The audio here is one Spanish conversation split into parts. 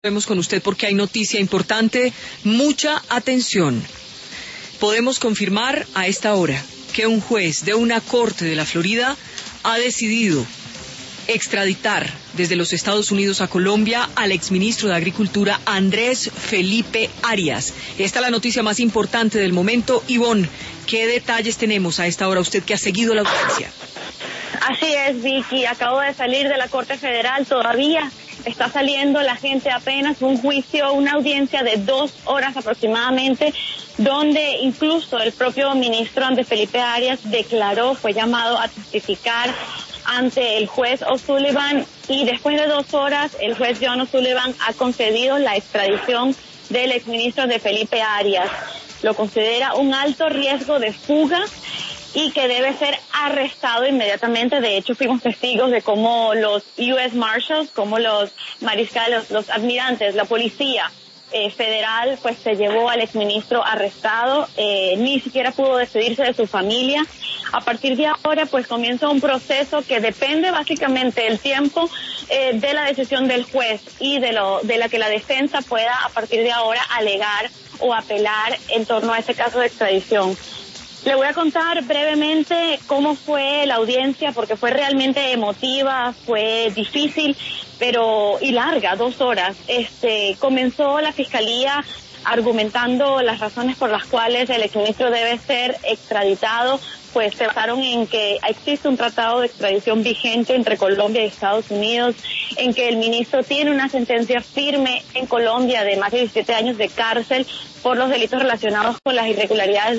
Vemos con usted porque hay noticia importante. Mucha atención. Podemos confirmar a esta hora que un juez de una corte de la Florida ha decidido extraditar desde los Estados Unidos a Colombia al exministro de Agricultura Andrés Felipe Arias. Esta es la noticia más importante del momento. Ivonne, ¿qué detalles tenemos a esta hora, usted que ha seguido la audiencia? Así es, Vicky, acabo de salir de la Corte Federal, todavía está saliendo la gente apenas, un juicio, una audiencia de 2 horas aproximadamente, donde incluso el propio ministro Andrés Felipe Arias declaró, fue llamado a testificar ante el juez O'Sullivan, y después de 2 horas el juez John O'Sullivan ha concedido la extradición del exministro de Felipe Arias. Lo considera un alto riesgo de fuga y que debe ser arrestado inmediatamente. De hecho, fuimos testigos de cómo los U.S. Marshals, como los mariscales, los almirantes, la policía federal, pues se llevó al exministro arrestado, ni siquiera pudo despedirse de su familia. A partir de ahora, pues comienza un proceso que depende básicamente del tiempo de la decisión del juez y de la que la defensa pueda a partir de ahora alegar o apelar en torno a este caso de extradición. Le voy a contar brevemente cómo fue la audiencia, porque fue realmente emotiva, fue difícil, y larga, 2 horas. Comenzó la fiscalía argumentando las razones por las cuales el exministro debe ser extraditado, pues se basaron en que existe un tratado de extradición vigente entre Colombia y Estados Unidos, en que el ministro tiene una sentencia firme en Colombia de más de 17 años de cárcel por los delitos relacionados con las irregularidades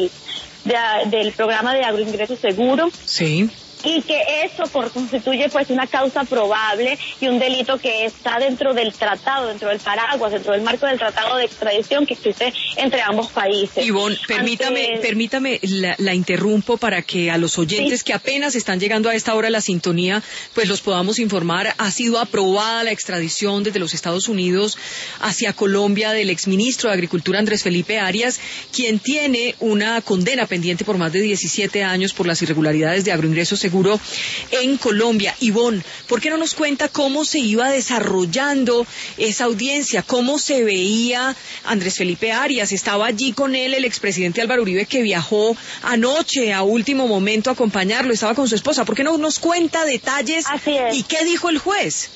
del programa de agroingreso seguro. Sí. Y que eso constituye pues una causa probable y un delito que está dentro del tratado, dentro del paraguas, dentro del marco del tratado de extradición que existe entre ambos países. Ivonne, permítame, la interrumpo para que a los oyentes que apenas están llegando a esta hora a la sintonía, pues los podamos informar. Ha sido aprobada la extradición desde los Estados Unidos hacia Colombia del exministro de Agricultura Andrés Felipe Arias, quien tiene una condena pendiente por más de 17 años por las irregularidades de agroingreso seguro en Colombia. Ivonne, ¿por qué no nos cuenta cómo se iba desarrollando esa audiencia? ¿Cómo se veía Andrés Felipe Arias? ¿Estaba allí con él el expresidente Álvaro Uribe, que viajó anoche a último momento a acompañarlo? ¿Estaba con su esposa? ¿Por qué no nos cuenta detalles? Así es. ¿Y qué dijo el juez?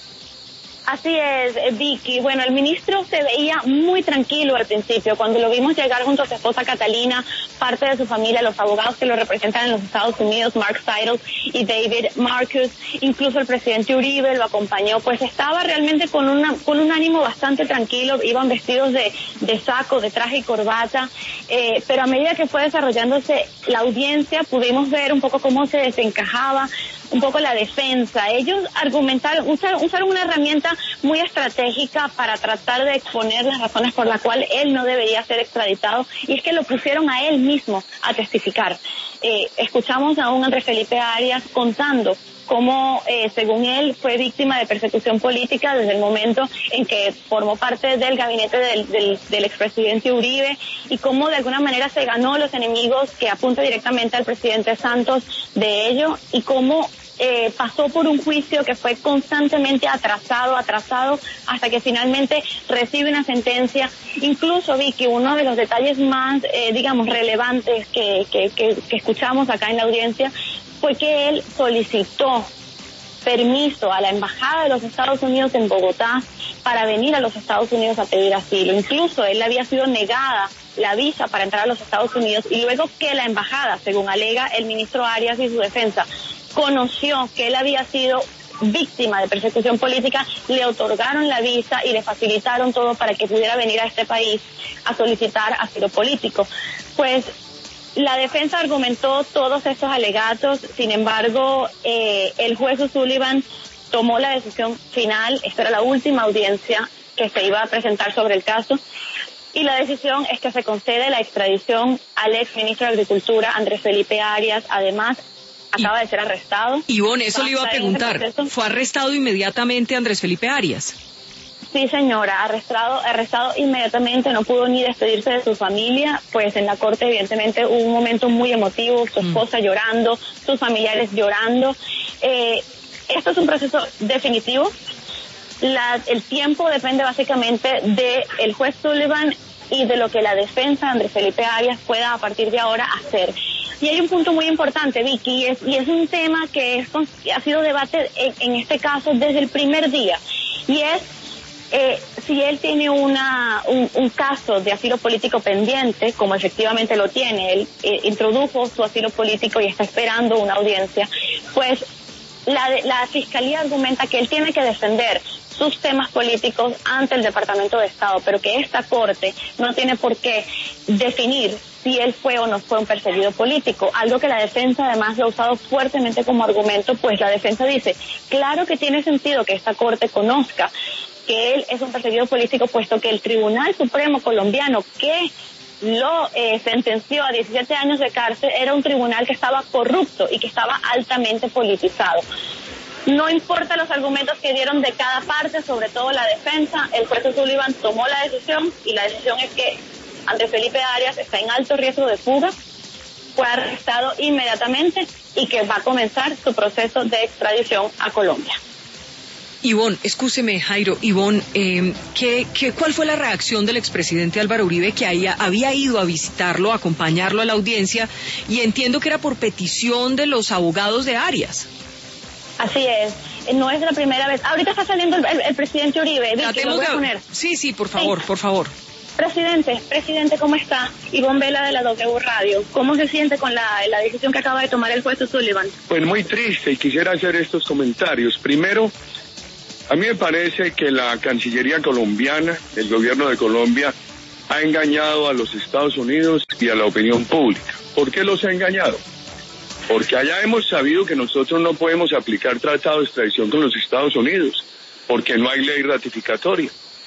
Así es, Vicky. Bueno, el ministro se veía muy tranquilo al principio. Cuando lo vimos llegar junto a su esposa Catalina, parte de su familia, los abogados que lo representan en los Estados Unidos, Mark Seidel y David Marcus, incluso el presidente Uribe lo acompañó, pues estaba realmente con un ánimo bastante tranquilo. Iban vestidos de saco, de traje y corbata, pero a medida que fue desarrollándose la audiencia, pudimos ver un poco cómo se desencajaba un poco la defensa. Ellos argumentaron, usaron una herramienta muy estratégica para tratar de exponer las razones por las cuales él no debería ser extraditado, y es que lo pusieron a él mismo a testificar. Escuchamos a un Andrés Felipe Arias contando cómo, según él, fue víctima de persecución política desde el momento en que formó parte del gabinete del expresidente Uribe, y cómo de alguna manera se ganó los enemigos que apunta directamente al presidente Santos de ello, y cómo pasó por un juicio que fue constantemente atrasado, hasta que finalmente recibe una sentencia. Incluso, Vicky, uno de los detalles más, relevantes que escuchamos acá en la audiencia fue que él solicitó permiso a la Embajada de los Estados Unidos en Bogotá para venir a los Estados Unidos a pedir asilo. Incluso él le había sido negada la visa para entrar a los Estados Unidos, y luego que la embajada, según alega el ministro Arias y su defensa, conoció que él había sido víctima de persecución política, le otorgaron la visa y le facilitaron todo para que pudiera venir a este país a solicitar asilo político. Pues la defensa argumentó todos estos alegatos. Sin embargo, el juez O'Sullivan tomó la decisión final. Esta era la última audiencia que se iba a presentar sobre el caso, y la decisión es que se concede la extradición al ex ministro de Agricultura Andrés Felipe Arias. Además, acaba de ser arrestado. Ivonne, eso le iba a preguntar. ¿Fue arrestado inmediatamente Andrés Felipe Arias? Sí, señora, arrestado inmediatamente, no pudo ni despedirse de su familia, pues en la corte evidentemente hubo un momento muy emotivo, su esposa llorando, sus familiares llorando. Esto es un proceso definitivo. el tiempo depende básicamente del juez Sullivan y de lo que la defensa de Andrés Felipe Arias pueda a partir de ahora hacer. Y hay un punto muy importante, Vicky, y es un tema que ha sido debate en este caso desde el primer día, y es si él tiene un caso de asilo político pendiente, como efectivamente lo tiene, él introdujo su asilo político y está esperando una audiencia, pues la Fiscalía argumenta que él tiene que defender sus temas políticos ante el Departamento de Estado, pero que esta Corte no tiene por qué definir si él fue o no fue un perseguido político, algo que la defensa además lo ha usado fuertemente como argumento, pues la defensa dice, claro que tiene sentido que esta Corte conozca que él es un perseguido político, puesto que el Tribunal Supremo colombiano que lo sentenció a 17 años de cárcel era un tribunal que estaba corrupto y que estaba altamente politizado. No importa los argumentos que dieron de cada parte, sobre todo la defensa, el juez Sullivan tomó la decisión, y la decisión es que Andrés Felipe Arias está en alto riesgo de fuga, fue arrestado inmediatamente y que va a comenzar su proceso de extradición a Colombia. Ivonne, escúcheme, Jairo, Ivonne, ¿cuál fue la reacción del expresidente Álvaro Uribe, que había ido a visitarlo, a acompañarlo a la audiencia, y entiendo que era por petición de los abogados de Arias? Así es, no es la primera vez. Ahorita está saliendo el presidente Uribe. Vicky, lo voy a poner. Sí, por favor, sí. Por favor. Presidente, ¿cómo está? Ivonne Vela de la W Radio. ¿Cómo se siente con la decisión que acaba de tomar el juez Sullivan? Pues muy triste, y quisiera hacer estos comentarios. Primero, a mí me parece que la Cancillería colombiana, el gobierno de Colombia, ha engañado a los Estados Unidos y a la opinión pública. ¿Por qué los ha engañado? Porque allá hemos sabido que nosotros no podemos aplicar tratado de extradición con los Estados Unidos, porque no hay ley ratificatoria.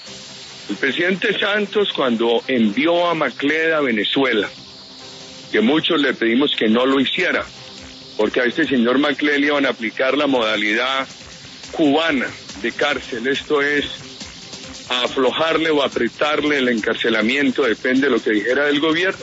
El presidente Santos, cuando envió a Macled a Venezuela, que muchos le pedimos que no lo hiciera, porque a este señor Macled le iban a aplicar la modalidad cubana de cárcel, esto es, a aflojarle o apretarle el encarcelamiento, depende de lo que dijera del gobierno.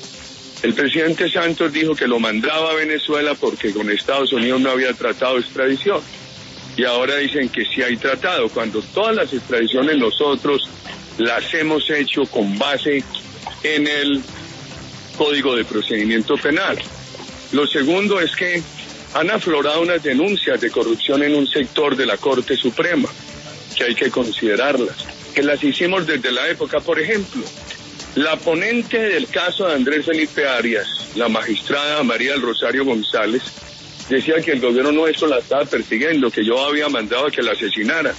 El presidente Santos dijo que lo mandaba a Venezuela porque con Estados Unidos no había tratado de extradición. Y ahora dicen que sí hay tratado, cuando todas las extradiciones nosotros las hemos hecho con base en el Código de Procedimiento Penal. Lo segundo es que han aflorado unas denuncias de corrupción en un sector de la Corte Suprema, que hay que considerarlas, que las hicimos desde la época, por ejemplo, la ponente del caso de Andrés Felipe Arias, la magistrada María del Rosario González, decía que el gobierno nuestro la estaba persiguiendo, que yo había mandado a que la asesinara.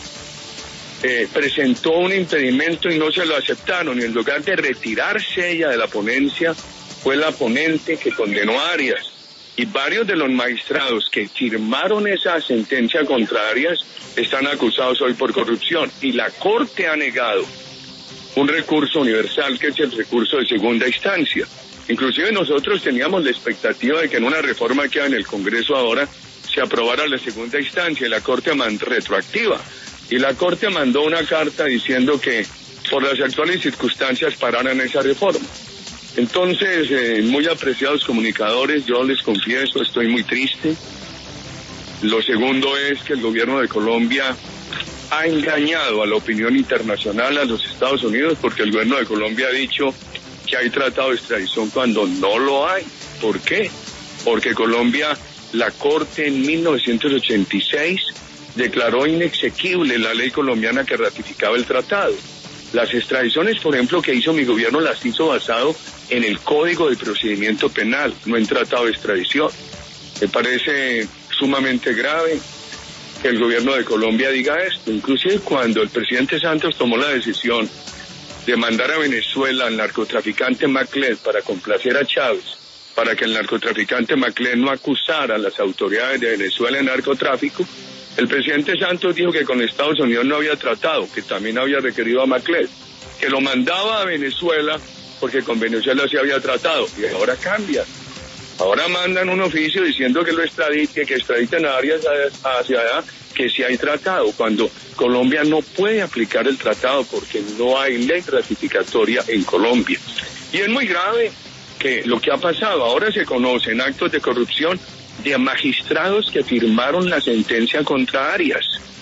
Presentó un impedimento y no se lo aceptaron, y en lugar de retirarse ella de la ponencia, fue la ponente que condenó a Arias. Y varios de los magistrados que firmaron esa sentencia contra Arias están acusados hoy por corrupción, y la Corte ha negado un recurso universal, que es el recurso de segunda instancia. Inclusive nosotros teníamos la expectativa de que en una reforma que hay en el Congreso ahora se aprobara la segunda instancia, y la Corte retroactiva. Y la Corte mandó una carta diciendo que por las actuales circunstancias pararan esa reforma. Entonces, muy apreciados comunicadores, yo les confieso, estoy muy triste. Lo segundo es que el gobierno de Colombia ha engañado a la opinión internacional, a los Estados Unidos, porque el gobierno de Colombia ha dicho que hay tratado de extradición cuando no lo hay. ¿Por qué? Porque Colombia, la Corte en 1986 declaró inexequible la ley colombiana que ratificaba el tratado. Las extradiciones, por ejemplo, que hizo mi gobierno, las hizo basado en el Código de Procedimiento Penal, no en tratado de extradición. Me parece sumamente grave que el gobierno de Colombia diga esto. Inclusive cuando el presidente Santos tomó la decisión de mandar a Venezuela al narcotraficante Macled para complacer a Chávez, para que el narcotraficante Macled no acusara a las autoridades de Venezuela de narcotráfico, el presidente Santos dijo que con Estados Unidos no había tratado, que también había requerido a Macled, que lo mandaba a Venezuela porque con Venezuela se había tratado, y ahora cambia. Ahora mandan un oficio diciendo que lo extraditen, que extraditen a Arias hacia allá, que sí hay tratado, cuando Colombia no puede aplicar el tratado porque no hay ley ratificatoria en Colombia. Y es muy grave que lo que ha pasado, ahora se conocen actos de corrupción de magistrados que firmaron la sentencia contra Arias.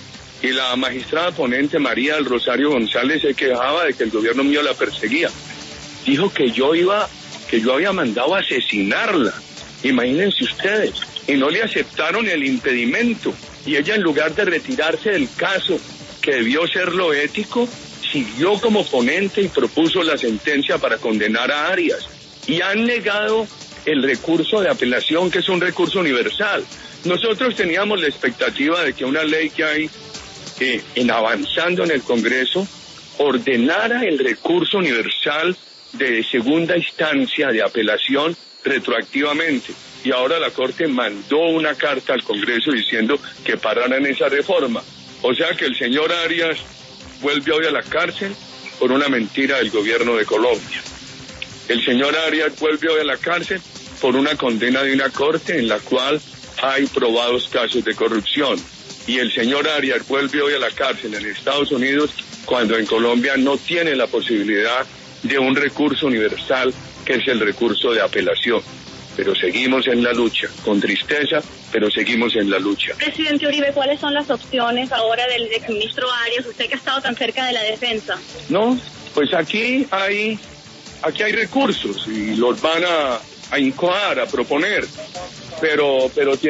y la magistrada ponente María del Rosario González se quejaba de que el gobierno mío la perseguía. Dijo que yo había mandado a asesinarla. Imagínense ustedes, y no le aceptaron el impedimento. Y ella, en lugar de retirarse del caso, que debió ser lo ético, siguió como ponente y propuso la sentencia para condenar a Arias. Y han negado el recurso de apelación, que es un recurso universal. Nosotros teníamos la expectativa de que una ley que hay avanzando en el Congreso ordenara el recurso universal de segunda instancia de apelación retroactivamente. Y ahora la Corte mandó una carta al Congreso diciendo que pararan esa reforma. O sea que el señor Arias vuelve hoy a la cárcel por una mentira del gobierno de Colombia. El señor Arias vuelve hoy a la cárcel por una condena de una corte en la cual hay probados casos de corrupción. Y el señor Arias vuelve hoy a la cárcel en Estados Unidos cuando en Colombia no tiene la posibilidad de un recurso universal, que es el recurso de apelación. Pero seguimos en la lucha, con tristeza, pero seguimos en la lucha. Presidente Uribe, ¿cuáles son las opciones ahora del exministro Arias, usted que ha estado tan cerca de la defensa? No, pues aquí hay recursos y los van a incoar, a proponer, pero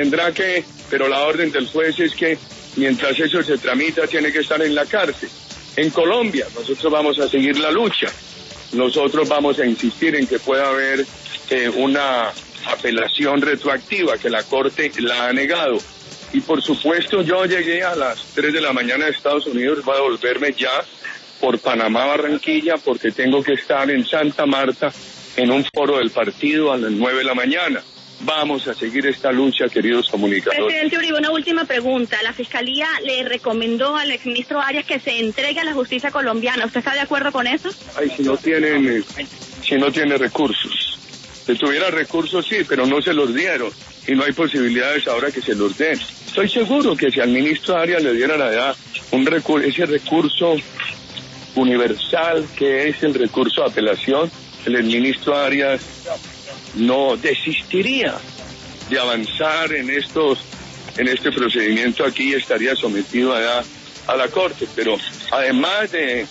la orden del juez es que mientras eso se tramita tiene que estar en la cárcel. En Colombia nosotros vamos a seguir la lucha, nosotros vamos a insistir en que pueda haber una apelación retroactiva, que la Corte la ha negado. Y por supuesto yo llegué a las 3 de la mañana de Estados Unidos, voy a volverme ya por Panamá, Barranquilla, porque tengo que estar en Santa Marta en un foro del partido a las 9 de la mañana. Vamos a seguir esta lucha, queridos comunicadores. Presidente Uribe, una última pregunta. La Fiscalía le recomendó al exministro Arias que se entregue a la justicia colombiana. ¿Usted está de acuerdo con eso? Ay, si no tiene recursos. Si tuviera recursos, sí, pero no se los dieron. Y no hay posibilidades ahora que se los den. Estoy seguro que si al ministro Arias le dieran allá ese recurso universal, que es el recurso de apelación, el ministro Arias no desistiría de avanzar en este procedimiento aquí y estaría sometido allá a la Corte. Pero además de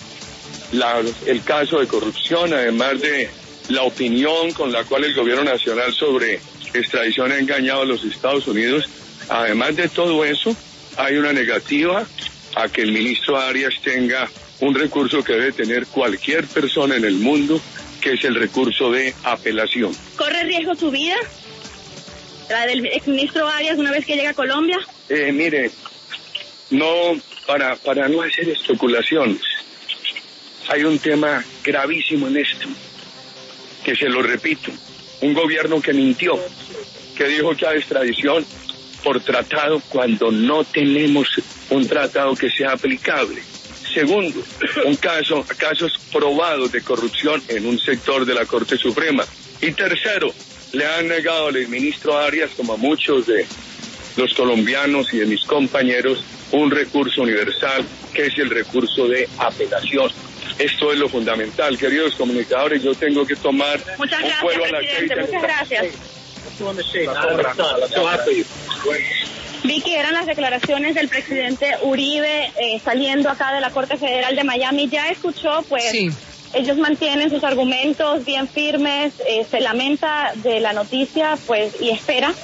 el caso de corrupción, además de la opinión con la cual el gobierno nacional sobre extradición ha engañado a los Estados Unidos, además de todo eso, hay una negativa a que el ministro Arias tenga un recurso que debe tener cualquier persona en el mundo, que es el recurso de apelación. ¿Corre riesgo su vida? ¿La del exministro Arias una vez que llega a Colombia? Mire, no, para no hacer especulaciones, hay un tema gravísimo en esto, que se lo repito, un gobierno que mintió, que dijo que hay extradición por tratado cuando no tenemos un tratado que sea aplicable. Segundo, casos probados de corrupción en un sector de la Corte Suprema. Y tercero, le han negado al ministro Arias, como a muchos de los colombianos y de mis compañeros, un recurso universal, que es el recurso de apelación. Esto es lo fundamental, queridos comunicadores. Yo tengo que tomar un vuelo a las 6 de la tarde. Muchas gracias. Vicky, eran las declaraciones del presidente Uribe saliendo acá de la Corte Federal de Miami. Ya escuchó, pues, sí. Ellos mantienen sus argumentos bien firmes, se lamenta de la noticia, pues, y espera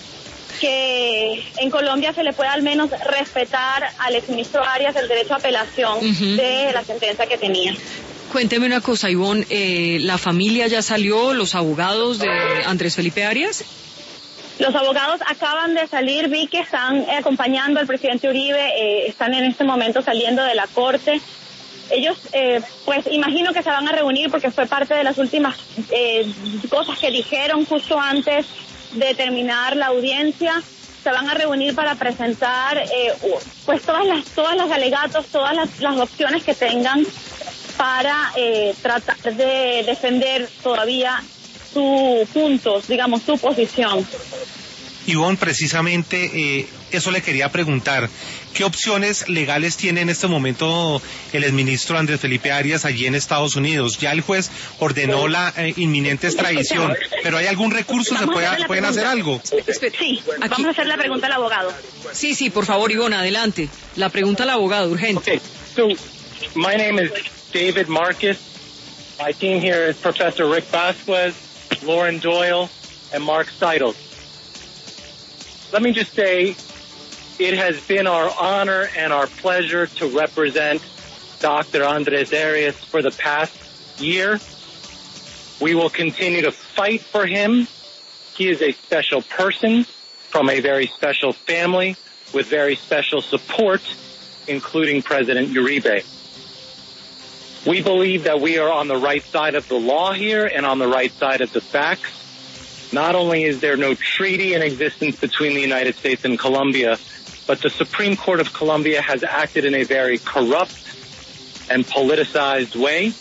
que en Colombia se le pueda al menos respetar al exministro Arias el derecho a apelación de la sentencia que tenía. Cuénteme una cosa, Ivonne, ¿la familia ya salió, los abogados de Andrés Felipe Arias? Los abogados acaban de salir, vi que están acompañando al presidente Uribe, están en este momento saliendo de la corte. Ellos, pues imagino que se van a reunir porque fue parte de las últimas cosas que dijeron justo antes de terminar la audiencia. Se van a reunir para presentar pues todas los alegatos, todas las opciones que tengan para tratar de defender todavía su puntos, digamos, su posición. Ivonne, precisamente eso le quería preguntar. ¿Qué opciones legales tiene en este momento el exministro Andrés Felipe Arias allí en Estados Unidos? Ya el juez ordenó la inminente extradición, pero ¿hay algún recurso? ¿Pueden hacer algo? Sí, vamos a hacer la pregunta al abogado. Sí, por favor, Ivonne, adelante. La pregunta al abogado, urgente. Okay, so my name is David Marcus. My team here is Professor Rick Vasquez, Lauren Doyle, and Mark Seidel. Let me just say, it has been our honor and our pleasure to represent Dr. Andres Arias for the past year. We will continue to fight for him. He is a special person from a very special family with very special support, including President Uribe. We believe that we are on the right side of the law here and on the right side of the facts. Not only is there no treaty in existence between the United States and Colombia, but the Supreme Court of Colombia has acted in a very corrupt and politicized way,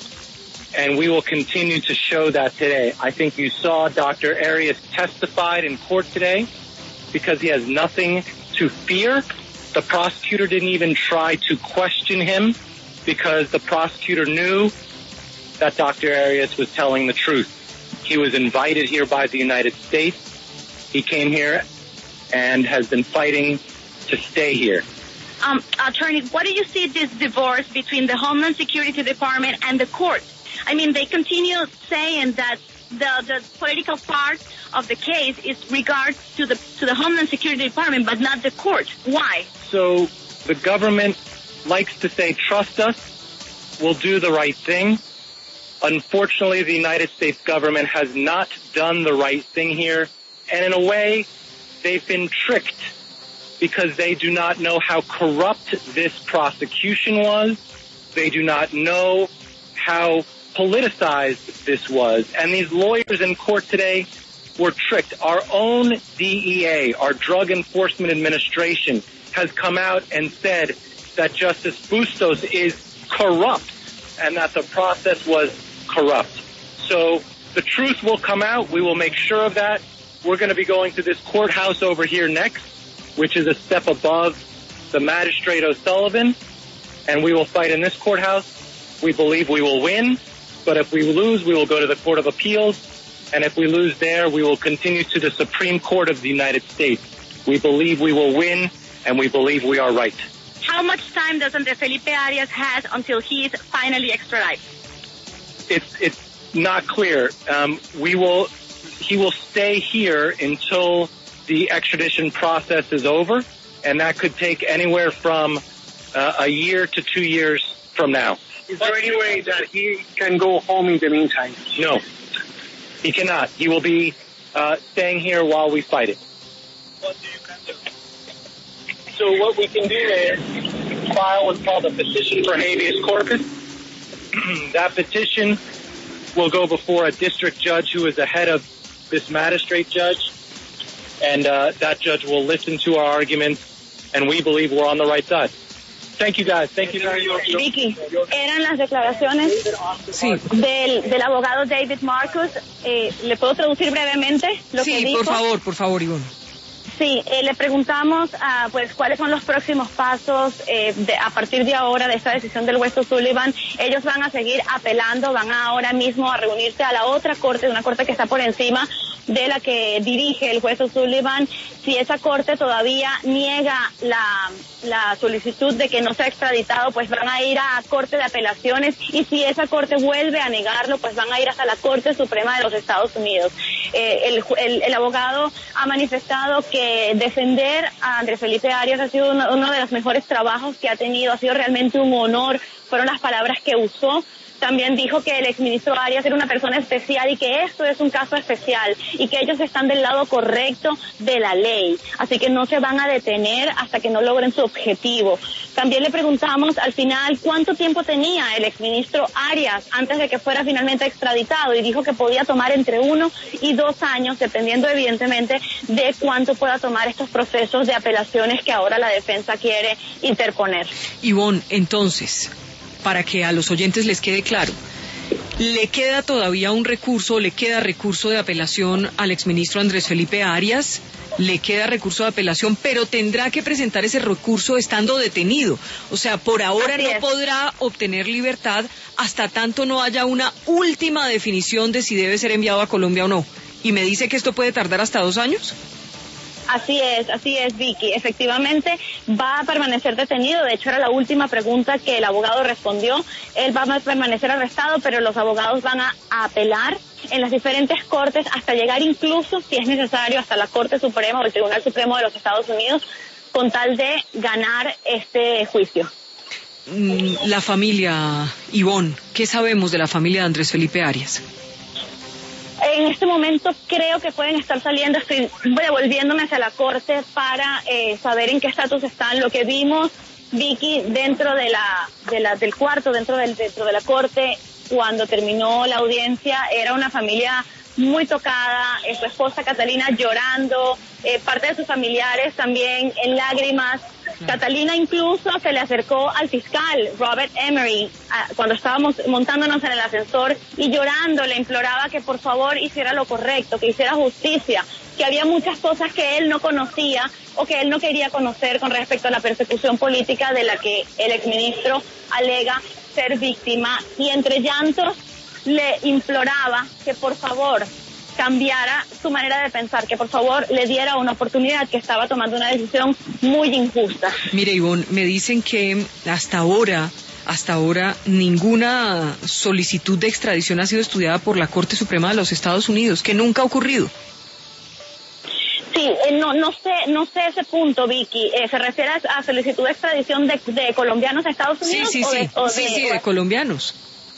and we will continue to show that today. I think you saw Dr. Arias testified in court today because he has nothing to fear. The prosecutor didn't even try to question him because the prosecutor knew that Dr. Arias was telling the truth. He was invited here by the United States. He came here and has been fighting to stay here. Attorney, what do you see this divorce between the Homeland Security Department and the court? I mean, they continue saying that the political part of the case is regards to the Homeland Security Department, but not the court. Why? So the government likes to say, trust us, we'll do the right thing. Unfortunately, the United States government has not done the right thing here, and in a way, they've been tricked because they do not know how corrupt this prosecution was. They do not know how politicized this was. And these lawyers in court today were tricked. Our own DEA, our Drug Enforcement Administration, has come out and said that Justice Bustos is corrupt and that the process was corrupt. So the truth will come out. We will make sure of that. We're going to be going to this courthouse over here next, which is a step above the Magistrate O'Sullivan, and we will fight in this courthouse. We believe we will win, but if we lose, we will go to the Court of Appeals, and if we lose there, we will continue to the Supreme Court of the United States. We believe we will win, and we believe we are right. How much time does Andrés Felipe Arias have until he is finally extradited? It's not clear. He will stay here until the extradition process is over, and that could take anywhere from a year to 2 years from now. Is there any way that he can go home in the meantime? No, he cannot. He will be staying here while we fight it. What do you can do? So what we can do is file what's called a petition for habeas corpus. That petition will go before a district judge who is the head of this magistrate judge, and that judge will listen to our arguments, and we believe we're on the right side. Thank you, guys. Thank you very much. Vicky, eran las declaraciones del abogado David Marcus. ¿Le puedo traducir brevemente lo que dijo? Sí, por favor, Ivonne. Sí, le preguntamos pues cuáles son los próximos pasos a partir de ahora de esta decisión del juez O'Sullivan. Ellos van a seguir apelando, van ahora mismo a reunirse a la otra corte, una corte que está por encima de la que dirige el juez O'Sullivan. Si esa corte todavía niega la solicitud de que no sea extraditado, pues van a ir a corte de apelaciones, y si esa corte vuelve a negarlo, pues van a ir hasta la Corte Suprema de los Estados Unidos. El abogado ha manifestado que defender a Andrés Felipe Arias ha sido uno de los mejores trabajos que ha tenido, ha sido realmente un honor, fueron las palabras que usó. También dijo que el exministro Arias era una persona especial y que esto es un caso especial y que ellos están del lado correcto de la ley. Así que no se van a detener hasta que no logren su objetivo. También le preguntamos al final cuánto tiempo tenía el exministro Arias antes de que fuera finalmente extraditado, y dijo que podía tomar entre 1 y 2 años, dependiendo evidentemente de cuánto pueda tomar estos procesos de apelaciones que ahora la defensa quiere interponer. Ivonne, entonces, para que a los oyentes les quede claro, ¿le queda todavía un recurso, le queda recurso de apelación al exministro Andrés Felipe Arias? le queda recurso de apelación, pero tendrá que presentar ese recurso estando detenido. O sea, por ahora no podrá obtener libertad hasta tanto no haya una última definición de si debe ser enviado a Colombia o no. Y me dice que esto puede tardar hasta 2 años. Así es, Vicky. Efectivamente, va a permanecer detenido. De hecho, era la última pregunta que el abogado respondió. Él va a permanecer arrestado, pero los abogados van a apelar en las diferentes cortes hasta llegar incluso, si es necesario, hasta la Corte Suprema o el Tribunal Supremo de los Estados Unidos, con tal de ganar este juicio. La familia, Ivonne, ¿qué sabemos de la familia de Andrés Felipe Arias? En este momento creo que pueden estar saliendo, estoy devolviéndome hacia la corte para saber en qué estatus están. Lo que vimos, Vicky, dentro del cuarto, dentro de la corte, cuando terminó la audiencia, era una familia muy tocada, su esposa Catalina llorando, parte de sus familiares también en lágrimas. Catalina incluso se le acercó al fiscal Robert Emery cuando estábamos montándonos en el ascensor y llorando le imploraba que por favor hiciera lo correcto, que hiciera justicia, que había muchas cosas que él no conocía o que él no quería conocer con respecto a la persecución política de la que el exministro alega ser víctima, y entre llantos le imploraba que por favor cambiara su manera de pensar, que por favor le diera una oportunidad, que estaba tomando una decisión muy injusta. Mire, Ivonne, me dicen que hasta ahora ninguna solicitud de extradición ha sido estudiada por la Corte Suprema de los Estados Unidos, que nunca ha ocurrido. Sí, no sé ese punto, Vicky. ¿Se refiere a solicitud de extradición de colombianos a Estados Unidos? Sí, de colombianos.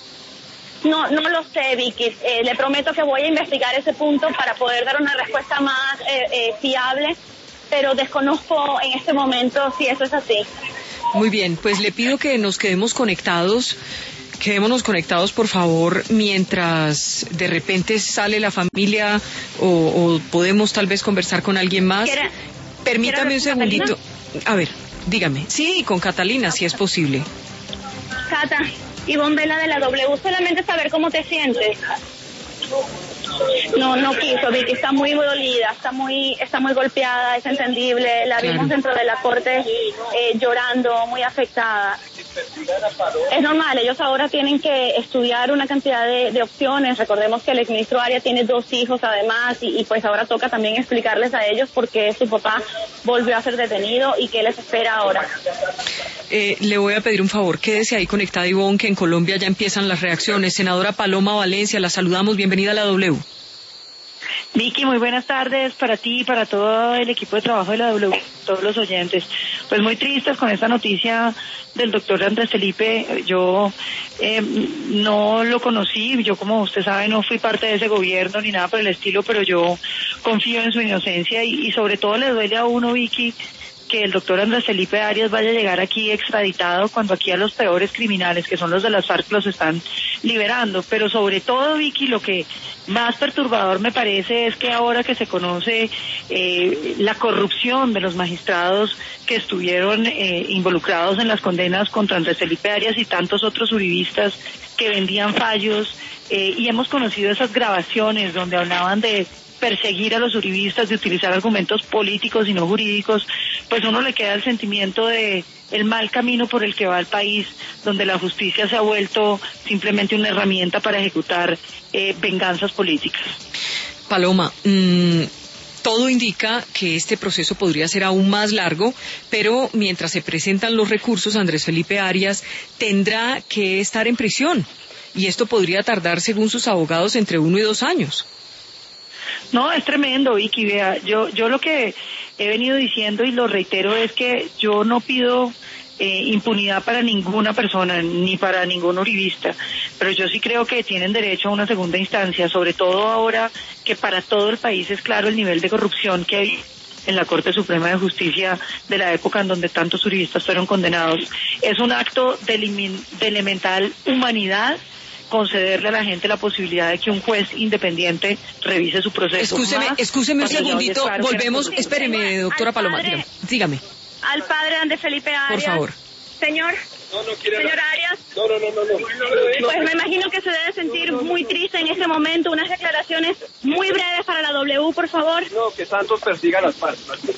No lo sé, Vicky. Le prometo que voy a investigar ese punto para poder dar una respuesta más fiable, pero desconozco en este momento si eso es así. Muy bien, pues le pido que nos quedemos conectados. Quedémonos conectados, por favor, mientras de repente sale la familia o podemos tal vez conversar con alguien más. Permítame un segundito. A ver, dígame. Sí, con Catalina, si es posible. Cata, Ivonne Vela de la W, solamente saber cómo te sientes. No quiso, Vicky, está muy dolida, está muy golpeada, es entendible, la vimos dentro de la corte llorando, muy afectada. Es normal, ellos ahora tienen que estudiar una cantidad de opciones. Recordemos que el exministro Arias tiene 2 hijos además y pues ahora toca también explicarles a ellos por qué su papá volvió a ser detenido y qué les espera ahora. Le voy a pedir un favor, quédese ahí conectada, Ivonne, que en Colombia ya empiezan las reacciones. Senadora Paloma Valencia, la saludamos, bienvenida a la W. Vicky, muy buenas tardes para ti y para todo el equipo de trabajo de la W, todos los oyentes. Pues muy tristes con esta noticia del doctor Andrés Felipe. Yo no lo conocí, yo como usted sabe no fui parte de ese gobierno ni nada por el estilo, pero yo confío en su inocencia y sobre todo le duele a uno, Vicky, que el doctor Andrés Felipe Arias vaya a llegar aquí extraditado cuando aquí a los peores criminales, que son los de las FARC, los están liberando. Pero sobre todo, Vicky, lo que más perturbador me parece es que ahora que se conoce la corrupción de los magistrados que estuvieron involucrados en las condenas contra Andrés Felipe Arias y tantos otros uribistas que vendían fallos, y hemos conocido esas grabaciones donde hablaban de perseguir a los uribistas, de utilizar argumentos políticos y no jurídicos, pues uno le queda el sentimiento de el mal camino por el que va el país, donde la justicia se ha vuelto simplemente una herramienta para ejecutar venganzas políticas. Paloma, todo indica que este proceso podría ser aún más largo, pero mientras se presentan los recursos, Andrés Felipe Arias tendrá que estar en prisión, y esto podría tardar, según sus abogados, entre 1 y 2 años. No, es tremendo, Vicky. Vea, yo lo que he venido diciendo y lo reitero es que yo no pido impunidad para ninguna persona, ni para ningún uribista, pero yo sí creo que tienen derecho a una segunda instancia, sobre todo ahora que para todo el país es claro el nivel de corrupción que hay en la Corte Suprema de Justicia de la época en donde tantos uribistas fueron condenados. Es un acto de elemental humanidad concederle a la gente la posibilidad de que un juez independiente revise su proceso. Excúseme un segundito, volvemos, espéreme, doctora Paloma, dígame. Al padre Andrés Felipe Arias. Por favor. Señor, Señora Arias. No. Pues me imagino que se debe sentir muy triste en este momento. Unas declaraciones muy breves para la W, por favor. No, que Santos persiga las partes.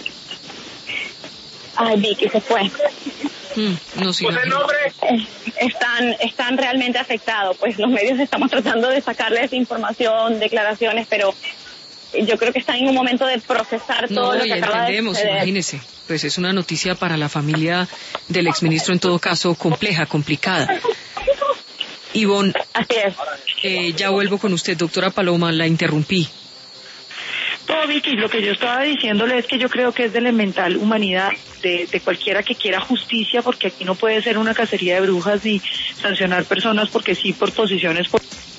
Ay, Vicky, se fue. No, sí, Pues el nombre. Están realmente afectados. Pues los medios estamos tratando de sacarles información, declaraciones, pero yo creo que están en un momento de procesar todo lo que acaba de suceder. Imagínese, pues es una noticia para la familia del exministro, en todo caso compleja, complicada. Ivonne, así es. Ya vuelvo con usted, doctora Paloma, la interrumpí. No, Vicky, lo que yo estaba diciéndole es que yo creo que es de elemental humanidad de cualquiera que quiera justicia, porque aquí no puede ser una cacería de brujas ni sancionar personas porque sí, por posiciones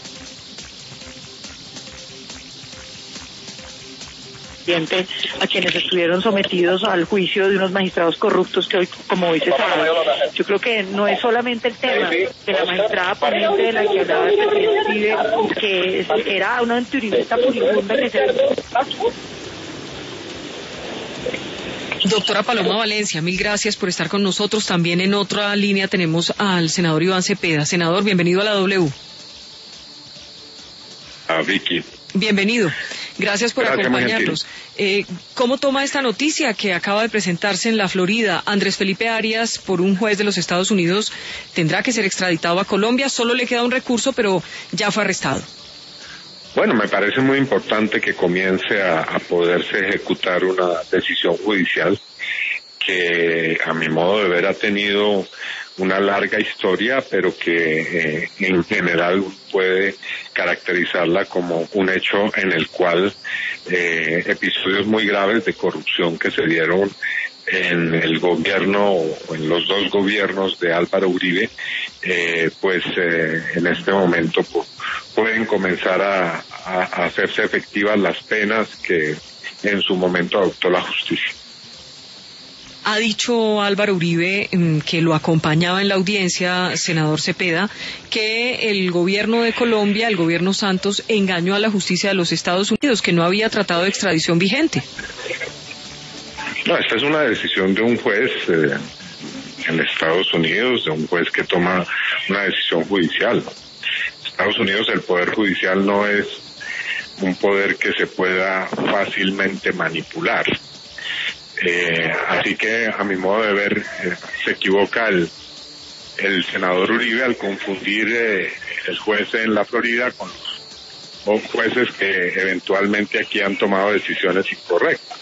a quienes estuvieron sometidos al juicio de unos magistrados corruptos que hoy, como hoy se sabe, yo creo que no es solamente el tema de la magistrada ponente de la que hablaba el presidente Uribe, que era una antiuribista furibunda que se... Doctora Paloma Valencia, mil gracias por estar con nosotros. También en otra línea tenemos al senador Iván Cepeda. Senador, bienvenido a la W. Vicky. Bienvenido. Gracias por acompañarnos. ¿Cómo toma esta noticia que acaba de presentarse en la Florida? Andrés Felipe Arias, por un juez de los Estados Unidos, tendrá que ser extraditado a Colombia. Solo le queda un recurso, pero ya fue arrestado. Bueno, me parece muy importante que comience a poderse ejecutar una decisión judicial que, a mi modo de ver, ha tenido una larga historia, pero que en general puede caracterizarla como un hecho en el cual episodios muy graves de corrupción que se dieron en el gobierno o en los dos gobiernos de Álvaro Uribe, en este momento pueden comenzar a hacerse efectivas las penas que en su momento adoptó la justicia. Ha dicho Álvaro Uribe, que lo acompañaba en la audiencia, senador Cepeda, que el gobierno de Colombia, el gobierno Santos, engañó a la justicia de los Estados Unidos, que no había tratado de extradición vigente. No, esta es una decisión de un juez en Estados Unidos, de un juez que toma una decisión judicial. En Estados Unidos el poder judicial no es un poder que se pueda fácilmente manipular. Así que, a mi modo de ver, se equivoca el senador Uribe al confundir el juez en la Florida con los jueces que eventualmente aquí han tomado decisiones incorrectas.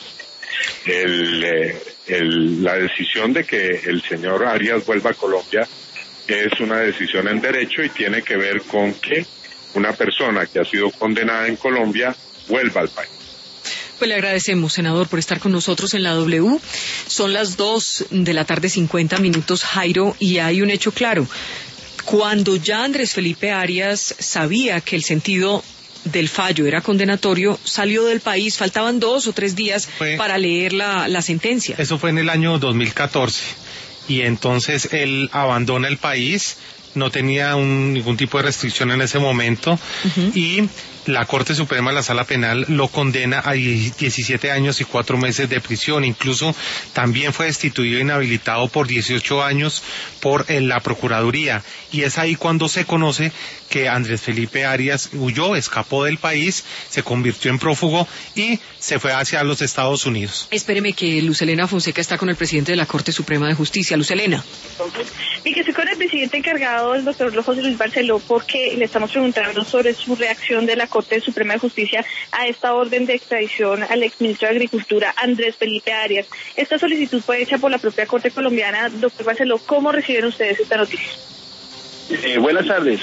La decisión de que el señor Arias vuelva a Colombia es una decisión en derecho y tiene que ver con que una persona que ha sido condenada en Colombia vuelva al país. Pues le agradecemos, senador, por estar con nosotros en la W. Son las 2:50 p.m, Jairo, y hay un hecho claro. Cuando ya Andrés Felipe Arias sabía que el sentido del fallo era condenatorio, salió del país. Faltaban 2 o 3 días para leer la sentencia. Eso fue en el año 2014. Y entonces él abandona el país, no tenía ningún tipo de restricción en ese momento, y la Corte Suprema de la Sala Penal lo condena a 17 años y 4 meses de prisión. Incluso también fue destituido e inhabilitado por 18 años por la Procuraduría. Y es ahí cuando se conoce que Andrés Felipe Arias huyó, escapó del país, se convirtió en prófugo y se fue hacia los Estados Unidos. Espéreme, que Luz Helena Fonseca está con el presidente de la Corte Suprema de Justicia. Luz Helena. Y que estoy con el presidente encargado, el doctor José Luis Barceló, porque le estamos preguntando sobre su reacción de la Corte Suprema de Justicia a esta orden de extradición al exministro de Agricultura, Andrés Felipe Arias. Esta solicitud fue hecha por la propia Corte colombiana. Doctor Barceló, ¿cómo reciben ustedes esta noticia? Buenas tardes.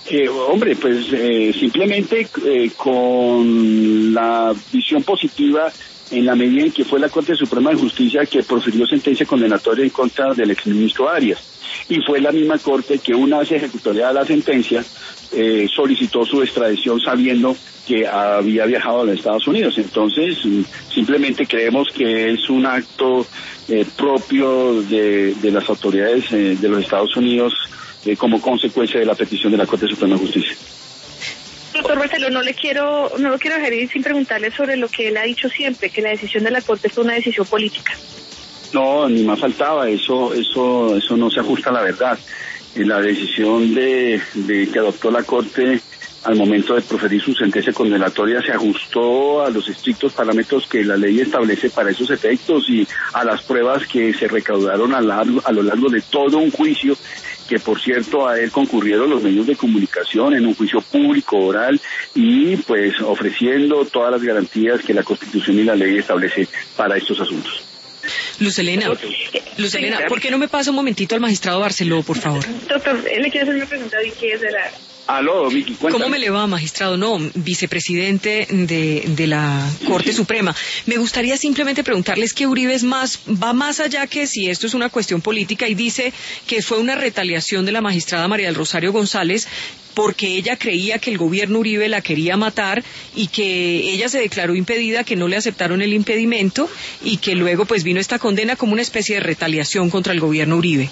Simplemente con la visión positiva en la medida en que fue la Corte Suprema de Justicia que profirió sentencia condenatoria en contra del exministro Arias. Y fue la misma Corte que, una vez ejecutoriada la sentencia, solicitó su extradición sabiendo que había viajado a los Estados Unidos. Entonces, simplemente creemos que es un acto propio de las autoridades de los Estados Unidos como consecuencia de la petición de la Corte Suprema de Justicia. Doctor Barceló, no lo quiero dejar ir sin preguntarle sobre lo que él ha dicho siempre, que la decisión de la Corte fue una decisión política. No, ni más faltaba, eso no se ajusta a la verdad. La decisión de que adoptó la Corte al momento de proferir su sentencia condenatoria se ajustó a los estrictos parámetros que la ley establece para esos efectos y a las pruebas que se recaudaron a lo largo de todo un juicio, que por cierto a él concurrieron los medios de comunicación en un juicio público oral y pues ofreciendo todas las garantías que la Constitución y la ley establece para estos asuntos. Luz Helena, ¿por qué no me pasa un momentito al magistrado Barceló, por favor? Doctor, le quiero hacer una pregunta, Vicky, desde la... Aló, Vicky, cuéntame. ¿Cómo me le va, magistrado? No, vicepresidente de la Corte Suprema. Me gustaría simplemente preguntarles que Uribe va más allá que si esto es una cuestión política y dice que fue una retaliación de la magistrada María del Rosario González porque ella creía que el gobierno Uribe la quería matar y que ella se declaró impedida, que no le aceptaron el impedimento y que luego pues vino esta condena como una especie de retaliación contra el gobierno Uribe.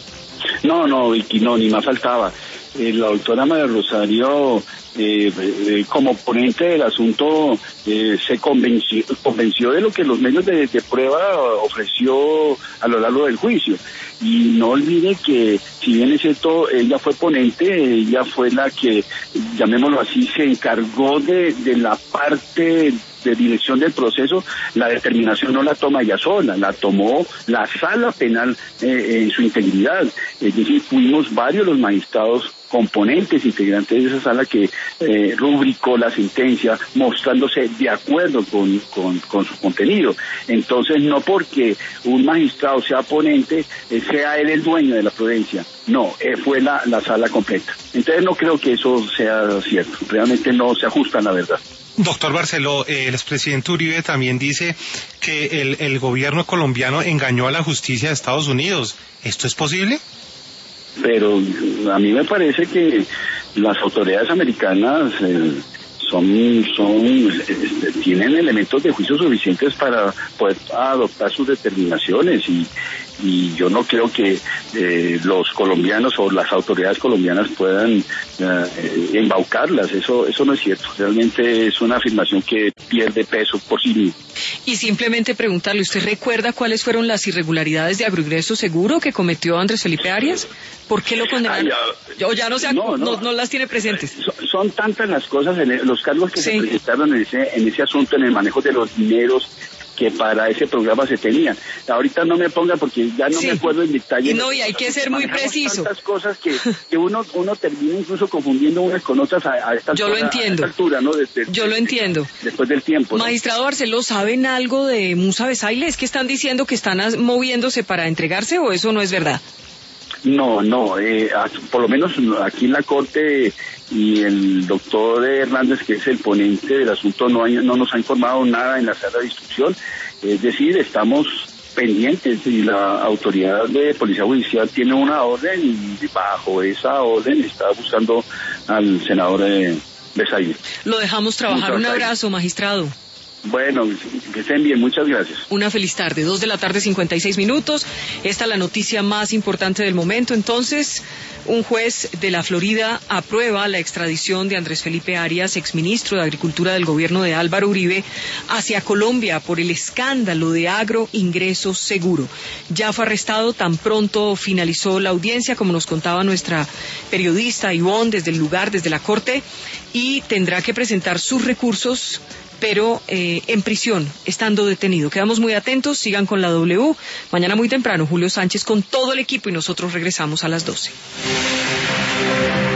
No, Vicky, no, ni más faltaba. La doctora María Rosario, como ponente del asunto, se convenció de lo que los medios de prueba ofreció a lo largo del juicio. Y no olvide que, si bien es cierto, ella fue ponente, ella fue la que, llamémoslo así, se encargó de la parte de dirección del proceso. La determinación no la toma ella sola, la tomó la sala penal en su integridad. Es decir, fuimos varios los magistrados componentes, integrantes de esa sala que rubricó la sentencia mostrándose de acuerdo con su contenido. Entonces, no porque un magistrado sea ponente, sea él el dueño de la prudencia. No, fue la sala completa. Entonces no creo que eso sea cierto. Realmente no se ajusta a la verdad. Doctor Barceló, el expresidente Uribe también dice que el gobierno colombiano engañó a la justicia de Estados Unidos. ¿Esto es posible? Pero a mí me parece que las autoridades americanas tienen elementos de juicio suficientes para poder adoptar sus determinaciones y yo no creo que los colombianos o las autoridades colombianas puedan embaucarlas. Eso no es cierto. Realmente es una afirmación que pierde peso por sí misma. Y simplemente preguntarle, ¿usted recuerda cuáles fueron las irregularidades de agroingreso seguro que cometió Andrés Felipe Arias? ¿Por qué lo condenaron? Ya no las tiene presentes. Son tantas las cosas, los cargos que se presentaron en ese asunto, en el manejo de los dineros que para ese programa se tenían. Ahorita no me ponga porque ya no me acuerdo en detalle. Y hay que ser muy preciso. Tantas cosas que uno termina incluso confundiendo unas con otras a esta altura, ¿no? Yo lo entiendo. Después del tiempo, ¿no? Magistrado Barceló, ¿saben algo de Musa Besaile? ¿Es que están diciendo que están moviéndose para entregarse o eso no es verdad? No, por lo menos aquí en la Corte y el doctor Hernández, que es el ponente del asunto, no nos ha informado nada en la sala de instrucción. Es decir, estamos pendientes y la autoridad de Policía Judicial tiene una orden y bajo esa orden está buscando al senador Besaile. Lo dejamos trabajar. Un abrazo, magistrado. Bueno, que estén bien, muchas gracias. Una feliz tarde, 2:56 p.m. Esta es la noticia más importante del momento. Entonces, un juez de la Florida aprueba la extradición de Andrés Felipe Arias, exministro de Agricultura del gobierno de Álvaro Uribe, hacia Colombia por el escándalo de agroingreso seguro. Ya fue arrestado tan pronto finalizó la audiencia, como nos contaba nuestra periodista Ivonne desde el lugar, desde la Corte, y tendrá que presentar sus recursos, pero en prisión, estando detenido. Quedamos muy atentos, sigan con la W. Mañana muy temprano, Julio Sánchez con todo el equipo y nosotros regresamos a las 12.